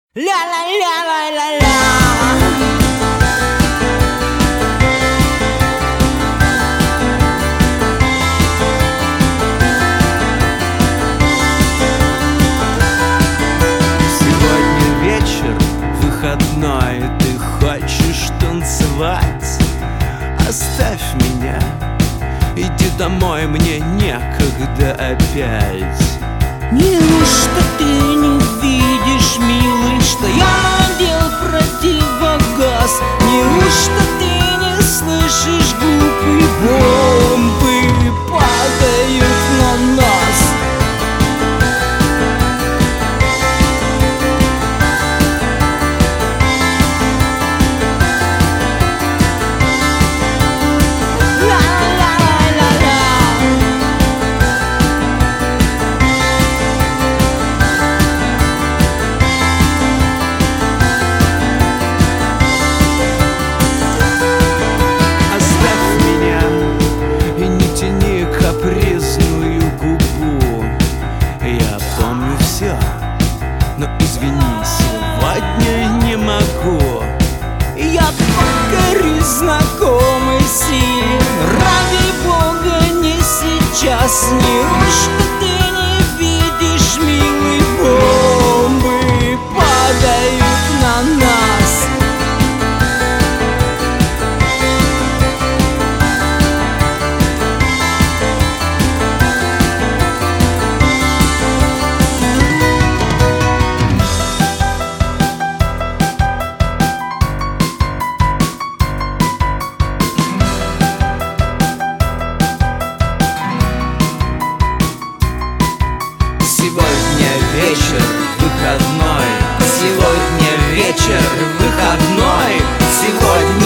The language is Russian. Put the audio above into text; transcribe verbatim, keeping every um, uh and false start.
Ля-ля-ля-ля-ля-ля. Сегодня вечер выходной, ты хочешь танцевать? Оставь меня, иди домой, мне некогда опять. Неужто ты не видишь, милый, что я надел противогаз? Неужто ты не слышишь, глупый, бомбы падают на нас? Но извини, сегодня не могу. Я покорюсь знакомой силе, ради Бога, не сейчас. Неужто ты не видишь, милый, бомбы падают на нас? Сегодня вечер выходной, сегодня вечер выходной, сегодня